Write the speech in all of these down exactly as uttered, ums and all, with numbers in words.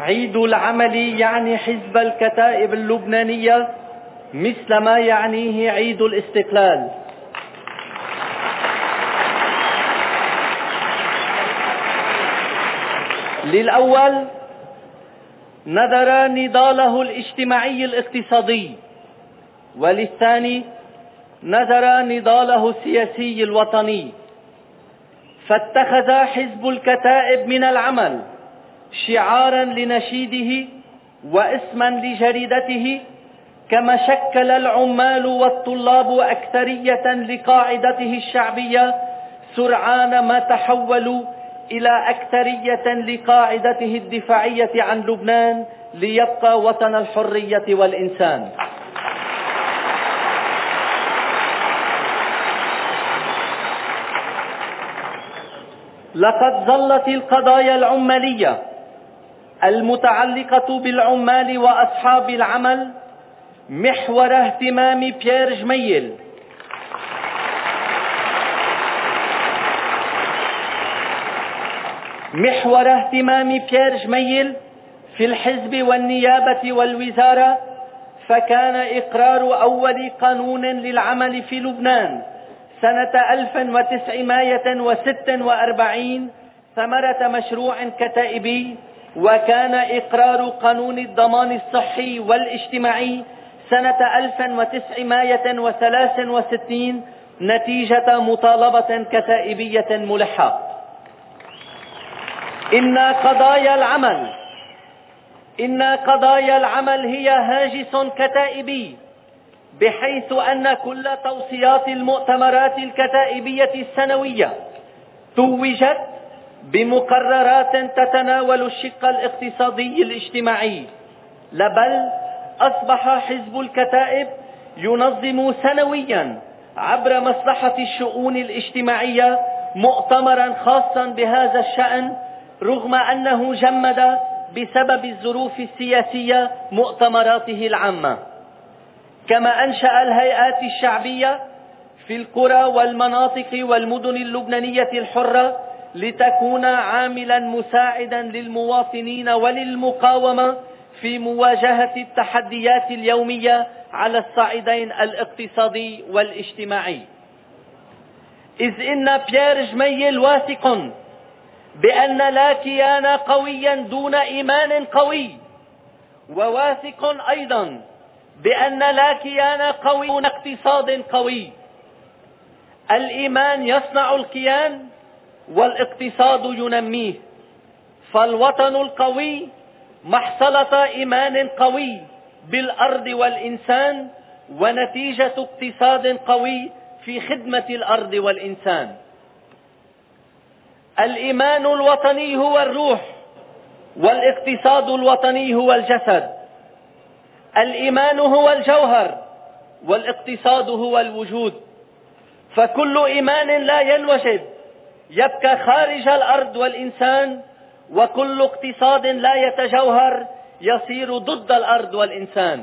عيد العمل يعني حزب الكتائب اللبنانية مثل ما يعنيه عيد الاستقلال. للأول نذر نضاله الاجتماعي الاقتصادي، وللثاني نذر نضاله السياسي الوطني، فاتخذ حزب الكتائب من العمل شعارا لنشيده واسما لجريدته، كما شكل العمال والطلاب أكثرية لقاعدته الشعبية سرعان ما تحولوا إلى أكثرية لقاعدته الدفاعية عن لبنان ليبقى وطن الحرية والإنسان. لقد ظلت القضايا العمالية المتعلقة بالعمال وأصحاب العمل محور اهتمام بيير جميل محور اهتمام بيير جميل في الحزب والنيابة والوزارة، فكان إقرار أول قانون للعمل في لبنان سنة ألف وتسعمائة وستة وأربعين ثمرة مشروع كتائبي، وكان إقرار قانون الضمان الصحي والاجتماعي سنة ألف وتسعمائة وثلاثة وستين نتيجة مطالبة كتائبية ملحة. إن قضايا العمل إن قضايا العمل هي هاجس كتائبي، بحيث أن كل توصيات المؤتمرات الكتائبية السنوية توجت بمقررات تتناول الشق الاقتصادي الاجتماعي، بل أصبح حزب الكتائب ينظم سنويا عبر مصلحة الشؤون الاجتماعية مؤتمرا خاصا بهذا الشأن، رغم أنه جمد بسبب الظروف السياسية مؤتمراته العامة. كما أنشأ الهيئات الشعبية في القرى والمناطق والمدن اللبنانية الحرة لتكون عاملا مساعدا للمواطنين وللمقاومة في مواجهة التحديات اليومية على الصعيدين الاقتصادي والاجتماعي. إذ إن بيير جميل واثق بأن لا كيان قويا دون إيمان قوي، وواثق أيضا بأن لا كيان قوي دون اقتصاد قوي. الإيمان يصنع الكيان والاقتصاد ينميه، فالوطن القوي محصلة إيمان قوي بالأرض والإنسان ونتيجة اقتصاد قوي في خدمة الأرض والإنسان. الإيمان الوطني هو الروح، والاقتصاد الوطني هو الجسد. الإيمان هو الجوهر، والاقتصاد هو الوجود. فكل إيمان لا ينوجد يبقى خارج الأرض والإنسان، وكل اقتصاد لا يتجوهر يصير ضد الأرض والإنسان.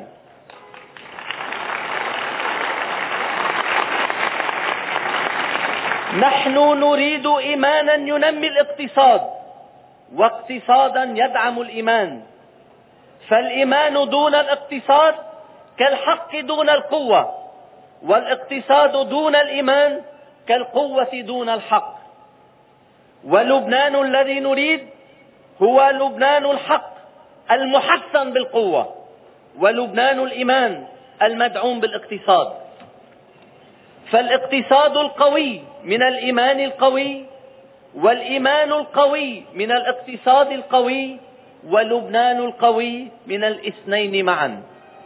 نحن نريد إيمانا ينمي الاقتصاد، واقتصادا يدعم الإيمان. فالإيمان دون الاقتصاد كالحق دون القوة، والاقتصاد دون الإيمان كالقوة دون الحق. ولبنان الذي نريد هو لبنان الحق المحسن بالقوة، ولبنان الإيمان المدعوم بالاقتصاد. فالاقتصاد القوي من الإيمان القوي، والإيمان القوي من الاقتصاد القوي، ولبنان القوي من الاثنين معا.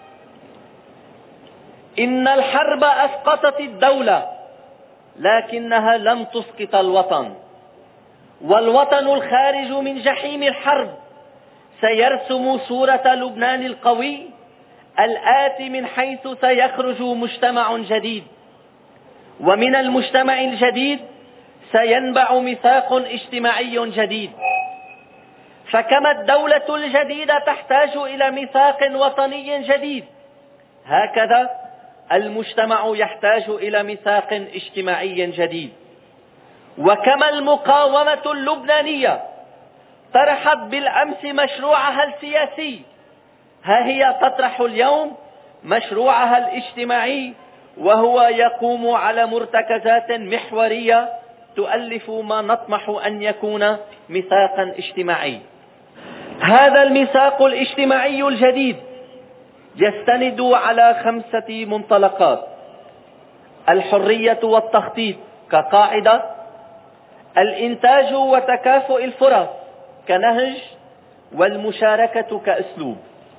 إن الحرب أسقطت الدولة، لكنها لم تسقط الوطن، والوطن الخارج من جحيم الحرب سيرسم صورة لبنان القوي الآتي، من حيث سيخرج مجتمع جديد، ومن المجتمع الجديد سينبع ميثاق اجتماعي جديد. فكما الدولة الجديدة تحتاج إلى ميثاق وطني جديد، هكذا المجتمع يحتاج إلى ميثاق اجتماعي جديد. وكما المقاومة اللبنانية طرحت بالأمس مشروعها السياسي، ها هي تطرح اليوم مشروعها الاجتماعي، وهو يقوم على مرتكزات محورية تؤلف ما نطمح أن يكون ميثاقا اجتماعي. هذا الميثاق الاجتماعي الجديد يستند على خمسة منطلقات: الحرية والتخطيط كقاعدة، الإنتاج وتكافؤ الفرص كنهج، والمشاركة كأسلوب.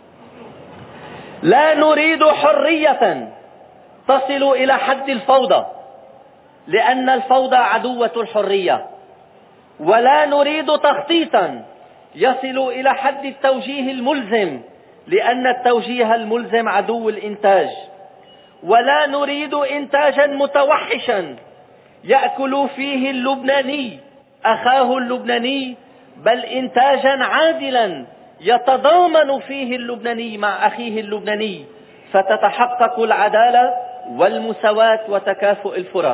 لا نريد حرية تصل إلى حد الفوضى، لأن الفوضى عدوة الحرية، ولا نريد تخطيطا يصل إلى حد التوجيه الملزم، لأن التوجيه الملزم عدو الإنتاج، ولا نريد إنتاجا متوحشا يأكل فيه اللبناني أخاه اللبناني، بل إنتاجا عادلا يتضامن فيه اللبناني مع أخيه اللبناني، فتتحقق العدالة والمساواة وتكافؤ الفرص.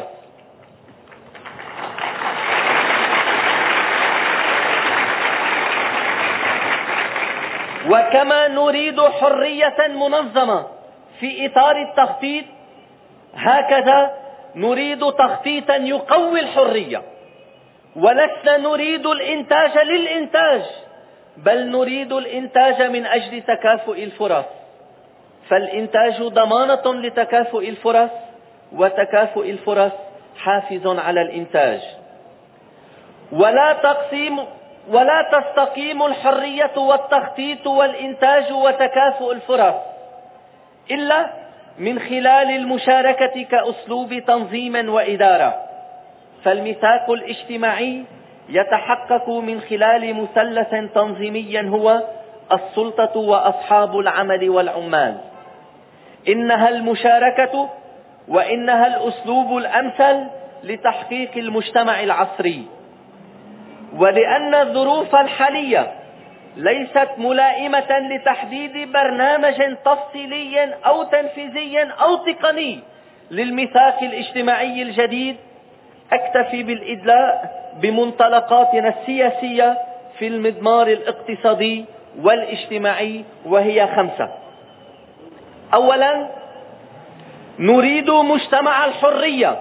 وكما نريد حرية منظمة في إطار التخطيط، هكذا نريد تخطيطا يقوي الحرية، ولسنا نريد الإنتاج للإنتاج، بل نريد الإنتاج من أجل تكافؤ الفرص، فالإنتاج ضمانة لتكافؤ الفرص، وتكافؤ الفرص حافز على الإنتاج. ولا تقسيم ولا تستقيم الحرية والتخطيط والإنتاج وتكافؤ الفرص إلا من خلال المشاركة كأسلوب تنظيم وإدارة، فالميثاق الاجتماعي يتحقق من خلال مثلث تنظيمي هو السلطة وأصحاب العمل والعمال. إنها المشاركة وإنها الأسلوب الأمثل لتحقيق المجتمع العصري. ولأن الظروف الحالية ليست ملائمة لتحديد برنامج تفصيلي أو تنفيذي أو تقني للميثاق الاجتماعي الجديد، أكتفي بالإدلاء بمنطلقاتنا السياسية في المضمار الاقتصادي والاجتماعي، وهي خمسة. أولا، نريد مجتمع الحرية،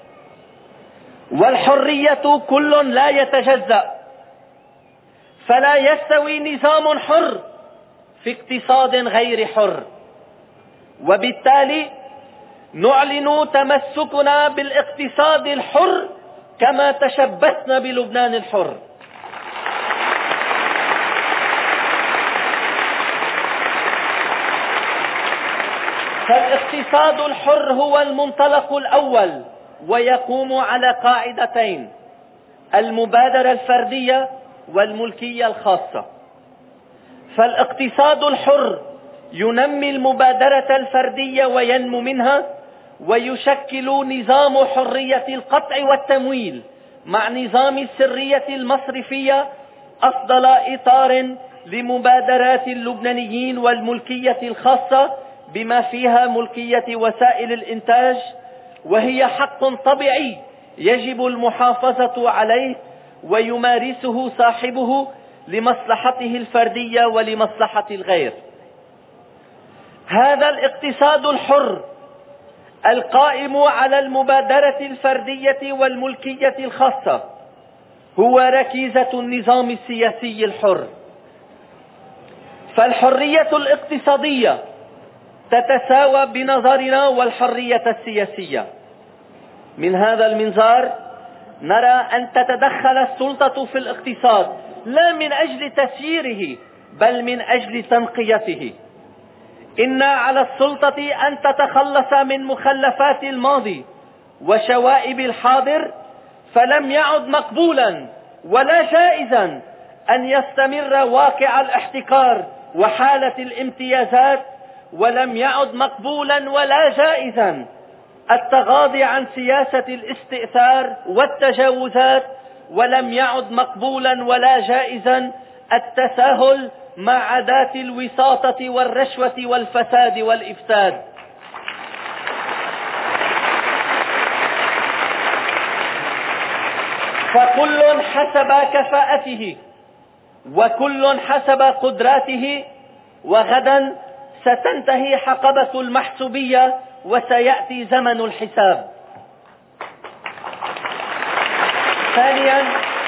والحرية كل لا يتجزأ، فلا يستوي نظام حر في اقتصاد غير حر، وبالتالي نعلن تمسكنا بالاقتصاد الحر كما تشبثنا بلبنان الحر. فالاقتصاد الحر هو المنطلق الأول، ويقوم على قاعدتين: المبادرة الفردية والملكية الخاصة. فالاقتصاد الحر ينمي المبادرة الفردية وينمو منها، ويشكل نظام حرية القطع والتمويل مع نظام السرية المصرفية أفضل إطار لمبادرات اللبنانيين والملكية الخاصة، بما فيها ملكية وسائل الإنتاج، وهي حق طبيعي يجب المحافظة عليه ويمارسه صاحبه لمصلحته الفردية ولمصلحة الغير. هذا الاقتصاد الحر القائم على المبادرة الفردية والملكية الخاصة هو ركيزة النظام السياسي الحر. فالحرية الاقتصادية تتساوى بنظرنا والحرية السياسية. من هذا المنظار نرى أن تتدخل السلطة في الاقتصاد لا من أجل تسييره بل من أجل تنقيته. إن على السلطة أن تتخلص من مخلفات الماضي وشوائب الحاضر، فلم يعد مقبولا ولا جائزا أن يستمر واقع الاحتكار وحالة الامتيازات، ولم يعد مقبولا ولا جائزا التغاضي عن سياسة الاستئثار والتجاوزات، ولم يعد مقبولا ولا جائزا التساهل مع عادات الوساطة والرشوة والفساد والإفساد. فكل حسب كفاءته وكل حسب قدراته، وغدا ستنتهي حقبة المحسوبية وسيأتي زمن الحساب. ثانيا،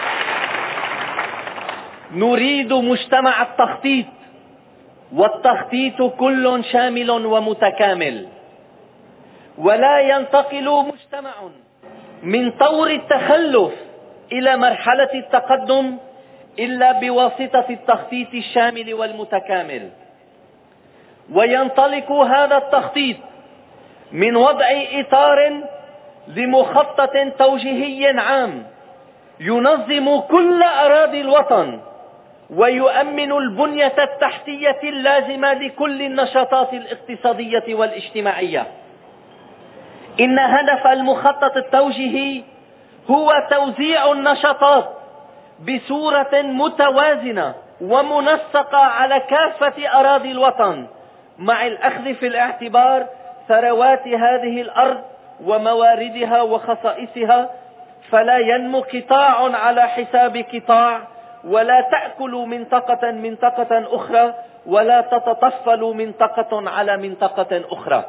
نريد مجتمع التخطيط، والتخطيط كل شامل ومتكامل، ولا ينتقل مجتمع من طور التخلف إلى مرحلة التقدم إلا بواسطة التخطيط الشامل والمتكامل. وينطلق هذا التخطيط من وضع إطار لمخطط توجيهي عام ينظم كل أراضي الوطن ويؤمن البنية التحتية اللازمة لكل النشاطات الاقتصادية والاجتماعية. إن هدف المخطط التوجيهي هو توزيع النشاطات بصورة متوازنة ومنسقة على كافة أراضي الوطن، مع الأخذ في الاعتبار ثروات هذه الأرض ومواردها وخصائصها، فلا ينمو قطاع على حساب قطاع، ولا تأكل منطقة منطقة أخرى، ولا تتطفل منطقة على منطقة أخرى.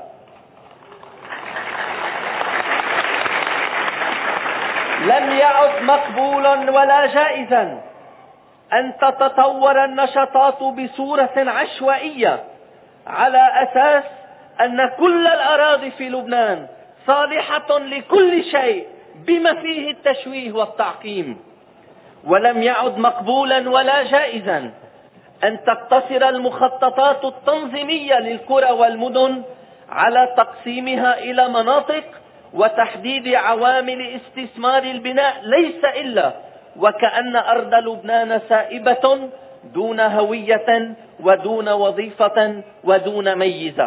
لم يعد مقبولا ولا جائزا أن تتطور النشاطات بصورة عشوائية على أساس أن كل الأراضي في لبنان صالحة لكل شيء بما فيه التشويه والتعقيم. ولم يعد مقبولا ولا جائزا أن تقتصر المخططات التنظيمية للقرى والمدن على تقسيمها إلى مناطق وتحديد عوامل استثمار البناء، ليس إلا وكأن أرض لبنان سائبة دون هوية ودون وظيفة ودون ميزة.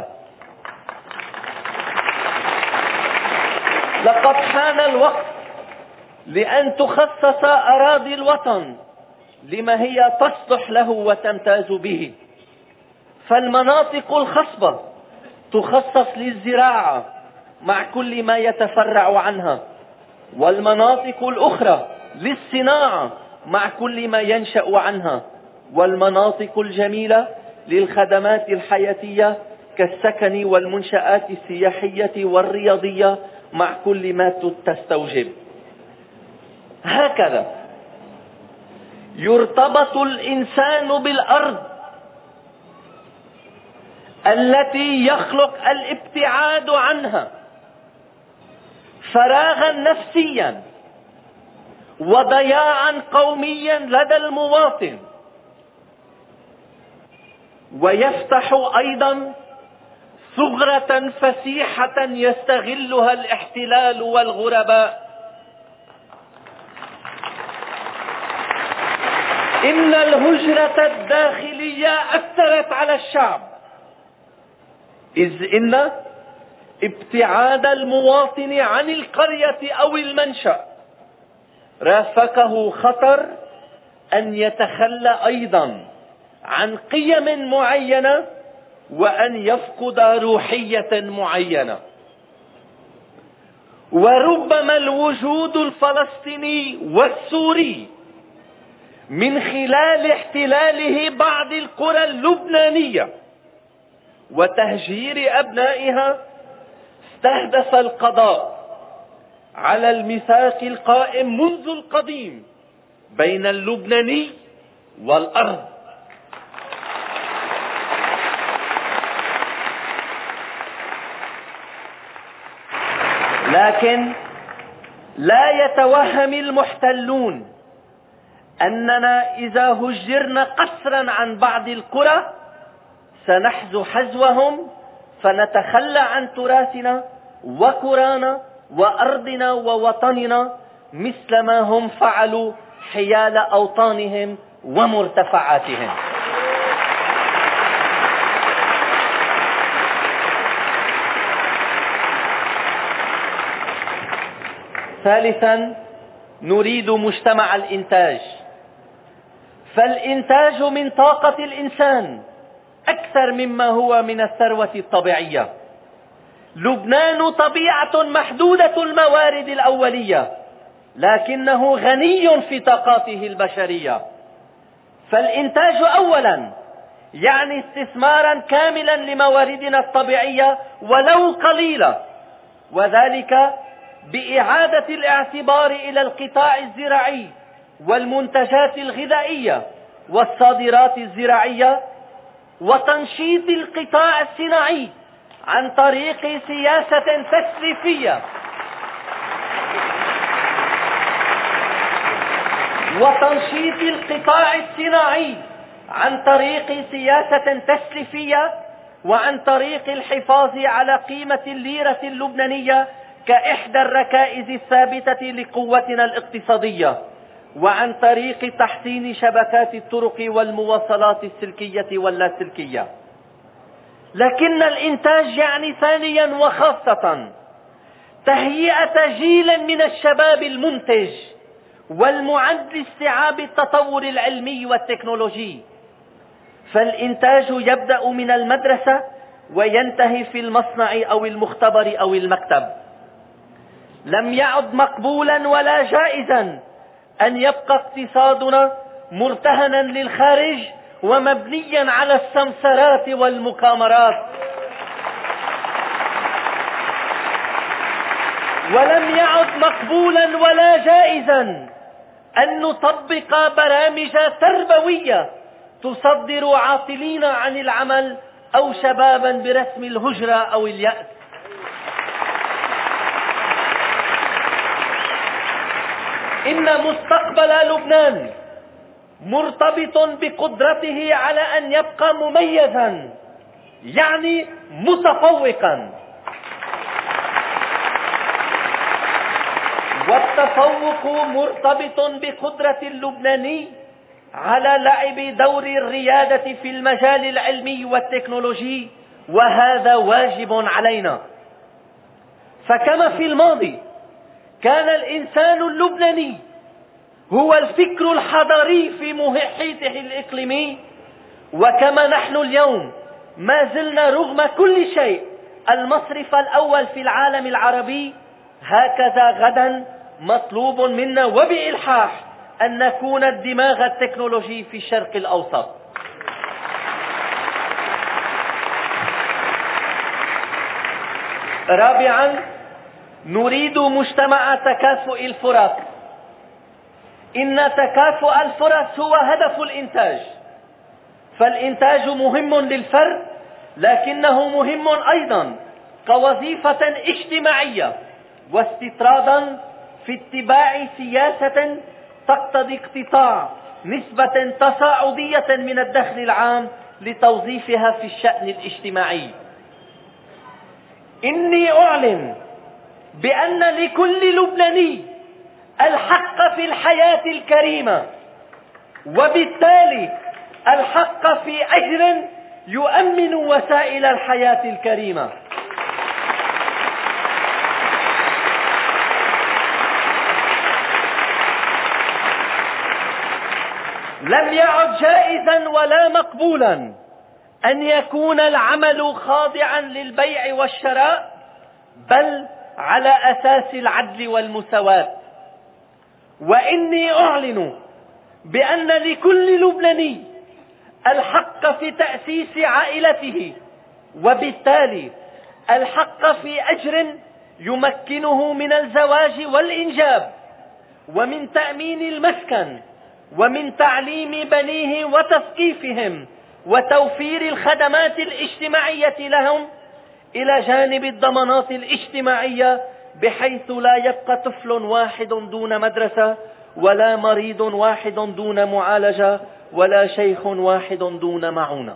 لقد حان الوقت لأن تخصص أراضي الوطن لما هي تصلح له وتمتاز به. فالمناطق الخصبة تخصص للزراعة مع كل ما يتفرع عنها، والمناطق الأخرى للصناعة مع كل ما ينشأ عنها، والمناطق الجميلة للخدمات الحياتية كالسكن والمنشآت السياحية والرياضية مع كل ما تستوجب. هكذا يرتبط الإنسان بالأرض التي يخلق الابتعاد عنها فراغا نفسيا وضياعا قوميا لدى المواطن، ويفتح أيضا ثغرة فسيحة يستغلها الاحتلال والغرباء. إن الهجرة الداخلية أثرت على الشعب، إذ إن ابتعاد المواطن عن القرية أو المنشأ رافقه خطر أن يتخلى أيضا عن قيم معينة وأن يفقد روحية معينة. وربما الوجود الفلسطيني والسوري من خلال احتلاله بعض القرى اللبنانية وتهجير أبنائها استهدف القضاء على الميثاق القائم منذ القديم بين اللبناني والأرض. لكن لا يتوهم المحتلون أننا إذا هجرنا قسرا عن بعض القرى سنحذو حذوهم فنتخلى عن تراثنا وقرانا وأرضنا ووطننا مثل ما هم فعلوا حيال أوطانهم ومرتفعاتهم. ثالثا، نريد مجتمع الإنتاج، فالإنتاج من طاقة الإنسان أكثر مما هو من الثروة الطبيعية. لبنان طبيعة محدودة الموارد الأولية، لكنه غني في طاقاته البشرية. فالإنتاج أولا يعني استثمارا كاملا لمواردنا الطبيعية ولو قليلة، وذلك بإعادة الاعتبار إلى القطاع الزراعي والمنتجات الغذائية والصادرات الزراعية، وتنشيط القطاع الصناعي عن طريق سياسة تسليفية وتنشيط القطاع الصناعي عن طريق سياسة تسليفية وعن طريق الحفاظ على قيمة الليرة اللبنانية كإحدى الركائز الثابتة لقوتنا الاقتصادية، وعن طريق تحسين شبكات الطرق والمواصلات السلكية واللاسلكية. لكن الإنتاج يعني ثانيا وخاصة تهيئة جيل من الشباب المنتج والمعد لاستيعاب التطور العلمي والتكنولوجي. فالإنتاج يبدأ من المدرسة وينتهي في المصنع أو المختبر أو المكتب. لم يعد مقبولا ولا جائزا أن يبقى اقتصادنا مرتهنا للخارج ومبنيا على السمسرات والمكامرات، ولم يعد مقبولا ولا جائزا أن نطبق برامج تربوية تصدر عاطلين عن العمل أو شبابا برسم الهجرة أو اليأس. إن مستقبل لبنان مرتبط بقدرته على أن يبقى مميزا، يعني متفوقا، والتفوق مرتبط بقدرة اللبناني على لعب دور الريادة في المجال العلمي والتكنولوجي، وهذا واجب علينا. فكما في الماضي كان الإنسان اللبناني هو الفكر الحضاري في محيطه الإقليمي، وكما نحن اليوم ما زلنا رغم كل شيء المصرف الأول في العالم العربي، هكذا غدا مطلوب منا وبإلحاح أن نكون الدماغ التكنولوجي في الشرق الأوسط. رابعا، نريد مجتمع تكافؤ الفرص. إن تكافؤ الفرص هو هدف الإنتاج، فالإنتاج مهم للفرد لكنه مهم أيضا كوظيفة اجتماعية واستطرادا في اتباع سياسة تقتضي اقتطاع نسبة تصاعدية من الدخل العام لتوظيفها في الشأن الاجتماعي. إني أعلن بأن لكل لبناني الحق في الحياة الكريمة، وبالتالي الحق في أجر يؤمن وسائل الحياة الكريمة. لم يعد جائزا ولا مقبولا أن يكون العمل خاضعا للبيع والشراء، بل على أساس العدل والمساواة. وإني أعلن بأن لكل لبناني الحق في تأسيس عائلته، وبالتالي الحق في أجر يمكنه من الزواج والإنجاب، ومن تأمين المسكن، ومن تعليم بنيه وتثقيفهم، وتوفير الخدمات الاجتماعية لهم، إلى جانب الضمانات الاجتماعية، بحيث لا يبقى طفل واحد دون مدرسة، ولا مريض واحد دون معالجة، ولا شيخ واحد دون معونة.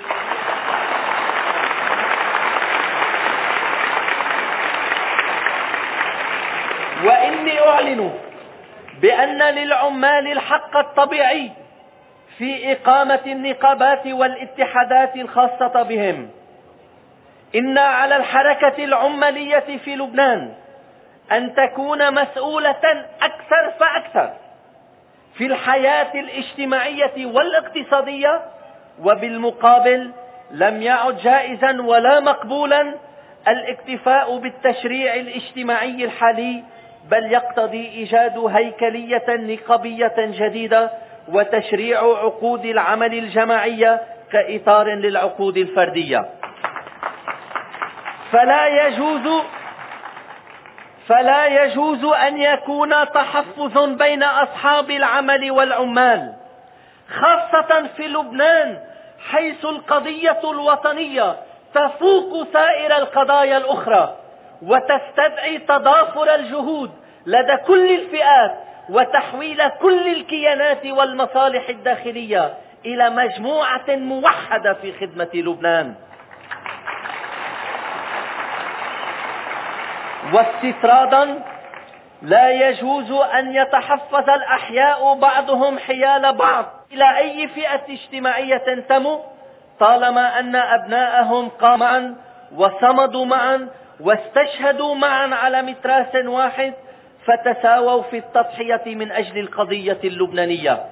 وإني أعلن بأن للعمال الحق الطبيعي في إقامة النقابات والاتحادات الخاصة بهم. إن على الحركة العمالية في لبنان أن تكون مسؤولة أكثر فأكثر في الحياة الاجتماعية والاقتصادية، وبالمقابل لم يعد جائزا ولا مقبولا الاكتفاء بالتشريع الاجتماعي الحالي، بل يقتضي إيجاد هيكلية نقابية جديدة وتشريع عقود العمل الجماعية كإطار للعقود الفردية. فلا يجوز فلا يجوز أن يكون تحفظ بين أصحاب العمل والعمال، خاصة في لبنان حيث القضية الوطنية تفوق سائر القضايا الأخرى، وتستدعي تضافر الجهود لدى كل الفئات وتحويل كل الكيانات والمصالح الداخلية إلى مجموعة موحدة في خدمة لبنان. واستطرادا لا يجوز أن يتحفظ الأحياء بعضهم حيال بعض إلى أي فئة اجتماعية تنتموا، طالما أن أبناءهم قاموا معا وصمدوا معا واستشهدوا معا على متراس واحد، فتساووا في التضحية من أجل القضية اللبنانية.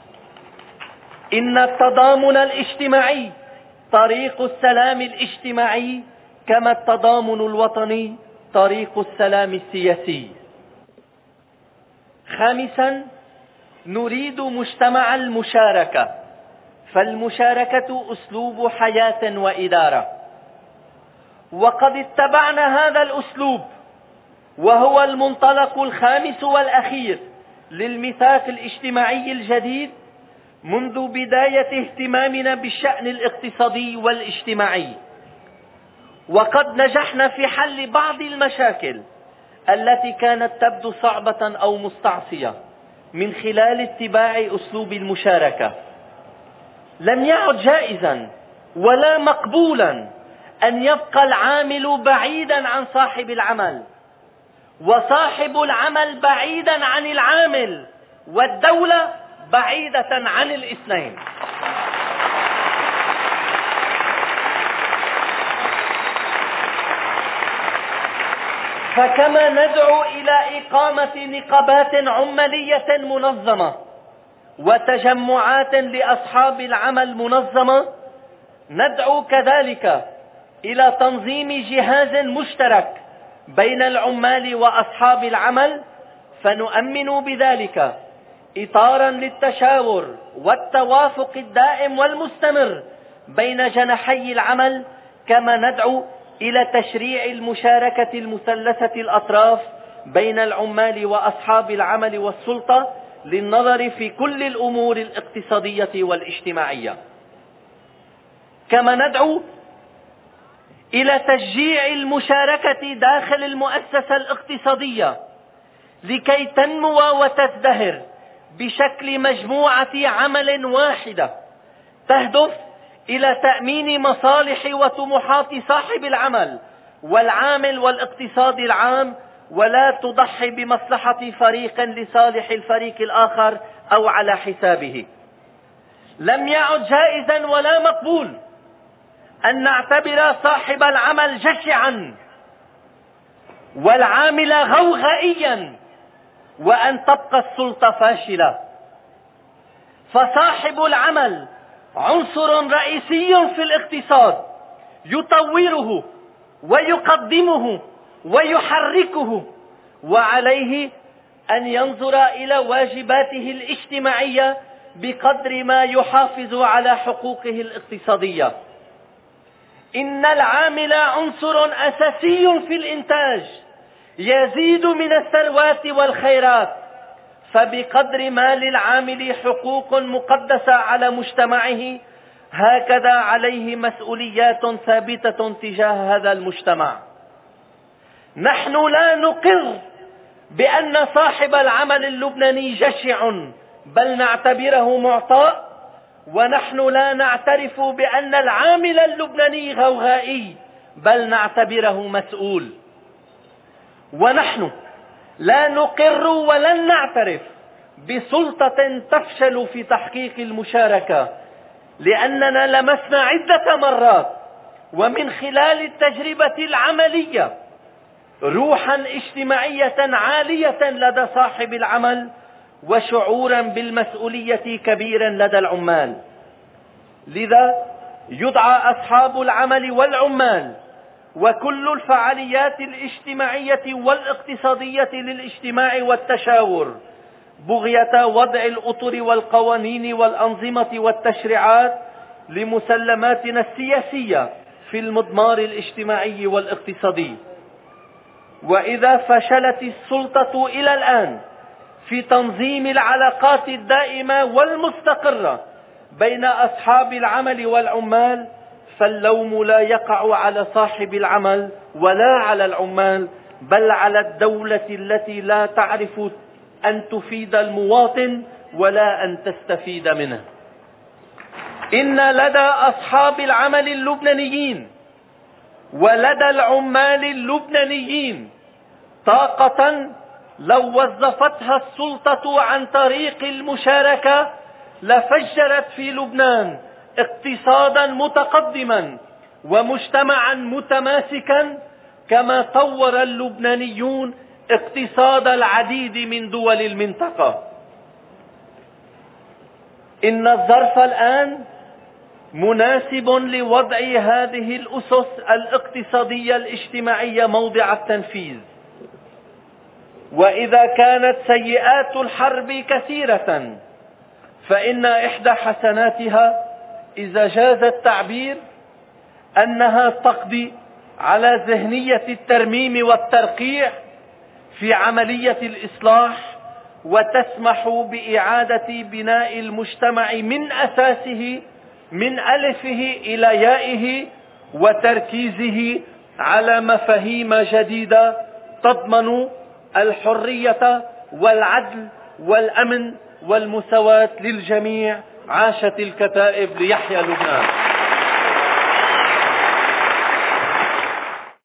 إن التضامن الاجتماعي طريق السلام الاجتماعي، كما التضامن الوطني طريق السلام السياسي. خامسا، نريد مجتمع المشاركة، فالمشاركة أسلوب حياة وإدارة، وقد اتبعنا هذا الأسلوب، وهو المنطلق الخامس والأخير للميثاق الاجتماعي الجديد منذ بداية اهتمامنا بالشأن الاقتصادي والاجتماعي. وقد نجحنا في حل بعض المشاكل التي كانت تبدو صعبة أو مستعصية من خلال اتباع أسلوب المشاركة. لم يعد جائزا ولا مقبولا أن يبقى العامل بعيدا عن صاحب العمل، وصاحب العمل بعيدا عن العامل، والدولة بعيدة عن الاثنين. فكما ندعو إلى إقامة نقابات عمالية منظمة وتجمعات لأصحاب العمل منظمة، ندعو كذلك إلى تنظيم جهاز مشترك بين العمال وأصحاب العمل، فنؤمن بذلك إطارا للتشاور والتوافق الدائم والمستمر بين جناحي العمل. كما ندعو إلى تشريع المشاركة المثلثة الأطراف بين العمال وأصحاب العمل والسلطة للنظر في كل الأمور الاقتصادية والاجتماعية. كما ندعو إلى تشجيع المشاركة داخل المؤسسة الاقتصادية لكي تنمو وتزدهر بشكل مجموعة عمل واحدة تهدف إلى تأمين مصالح وطموحات صاحب العمل والعامل والاقتصاد العام، ولا تضحي بمصلحة فريق لصالح الفريق الآخر أو على حسابه. لم يعد جائزا ولا مقبول أن نعتبر صاحب العمل جشعا والعامل غوغائيا وأن تبقى السلطة فاشلة. فصاحب العمل عنصر رئيسي في الاقتصاد يطوره ويقدمه ويحركه، وعليه أن ينظر إلى واجباته الاجتماعية بقدر ما يحافظ على حقوقه الاقتصادية. إن العامل عنصر أساسي في الإنتاج يزيد من الثروات والخيرات، فبقدر ما للعامل حقوق مقدسة على مجتمعه، هكذا عليه مسؤوليات ثابتة تجاه هذا المجتمع. نحن لا نقر بأن صاحب العمل اللبناني جشع، بل نعتبره معطاء، ونحن لا نعترف بأن العامل اللبناني غوغائي، بل نعتبره مسؤول. ونحن لا نقر ولن نعترف بسلطة تفشل في تحقيق المشاركة، لأننا لمسنا عدة مرات ومن خلال التجربة العملية روحا اجتماعية عالية لدى صاحب العمل وشعورا بالمسؤولية كبيرا لدى العمال. لذا يدعى أصحاب العمل والعمال وكل الفعاليات الاجتماعية والاقتصادية للاجتماع والتشاور بغية وضع الأطر والقوانين والأنظمة والتشريعات لمسلماتنا السياسية في المضمار الاجتماعي والاقتصادي. وإذا فشلت السلطة إلى الآن في تنظيم العلاقات الدائمة والمستقرة بين أصحاب العمل والعمال، فاللوم لا يقع على صاحب العمل ولا على العمال، بل على الدولة التي لا تعرف أن تفيد المواطن ولا أن تستفيد منه. إن لدى أصحاب العمل اللبنانيين ولدى العمال اللبنانيين طاقة لو وظفتها السلطة عن طريق المشاركة لفجرت في لبنان اقتصادا متقدما ومجتمعا متماسكا، كما طور اللبنانيون اقتصاد العديد من دول المنطقة. إن الظرف الآن مناسب لوضع هذه الأسس الاقتصادية الاجتماعية موضع التنفيذ. وإذا كانت سيئات الحرب كثيرة، فإن إحدى حسناتها إذا جاز التعبير أنها تقضي على ذهنية الترميم والترقيع في عملية الإصلاح، وتسمح بإعادة بناء المجتمع من أساسه من ألفه إلى يائه، وتركيزه على مفاهيم جديدة تضمن الحرية والعدل والأمن والمساواة للجميع. عاشت الكتائب ليحيى لبنان.